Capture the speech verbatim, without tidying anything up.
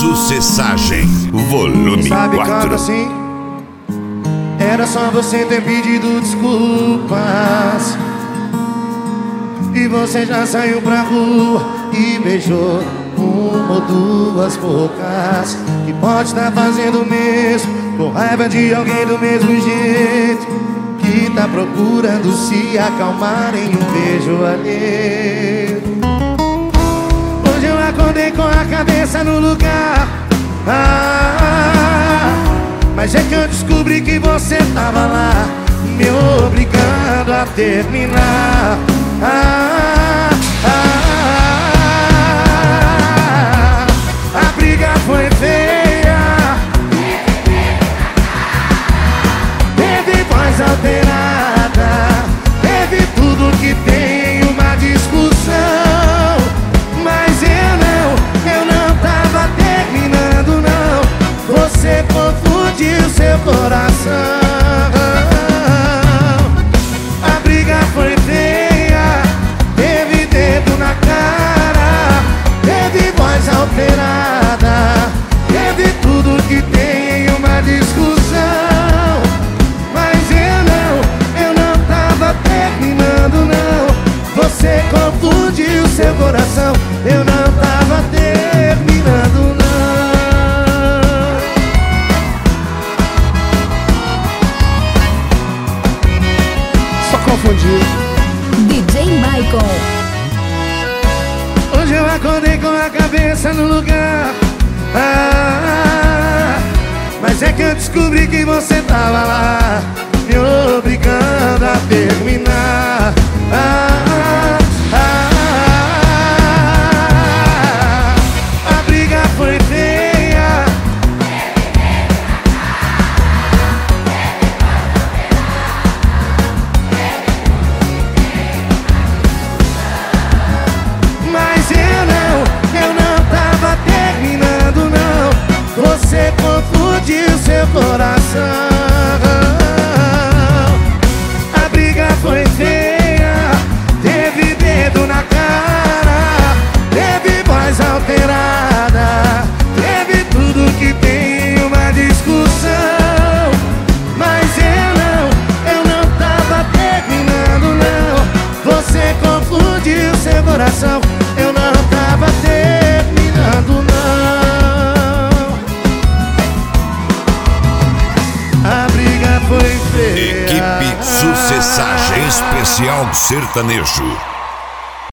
Sucessagem, volume Sabe, canta quatro. assim: era só você ter pedido desculpas e você já saiu pra rua e beijou uma ou duas bocas. Que pode estar fazendo o mesmo, com raiva de alguém do mesmo jeito, que tá procurando se acalmar em um beijo alheio. Hoje eu acordei com a cabeça no lugar, ah, mas é que eu descobri que você tava lá, me obrigando a terminar. ah, ah, A briga foi feia, teve voz alterada, teve tudo que tem em uma discussão. Mas eu não, eu não tava terminando não. Você confundiu seu coração. A briga foi feia, teve dedo na cara, teve voz alterada, teve tudo que tem em uma discussão. Mas eu não, eu não tava terminando não. Você confundiu seu coração. Eu não tava terminando não. Só confundiu. D J Michael. Hoje eu acordei com a cabeça no lugar, ah, mas é que eu descobri que você tava lá, me obrigando a terminar. ah, ah, A briga foi feia, mas eu não, eu não tava terminando não. Você confundiu seu coração. A briga foi feia, teve dedo na cara, teve voz alterada, teve tudo que tem em uma discussão. Mas eu não, eu não tava terminando não. Você confundiu seu coração. Eu não tava terminando não. A briga foi feia. Equipe Sucessagem Especial Sertanejo.